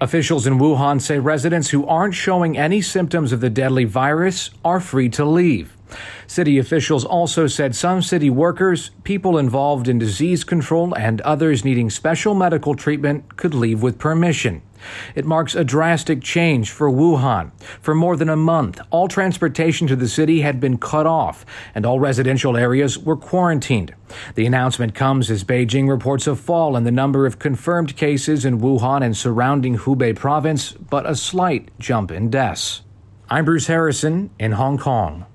Officials in Wuhan say residents who aren't showing any symptoms of the deadly virus are free to leave. City officials also said some city workers, people involved in disease control, and others needing special medical treatment could leave with permission. It marks a drastic change for Wuhan. For more than a month, all transportation to the city had been cut off, and all residential areas were quarantined. The announcement comes as Beijing reports a fall in the number of confirmed cases in Wuhan and surrounding Hubei province, but a slight jump in deaths. I'm Bruce Harrison in Hong Kong.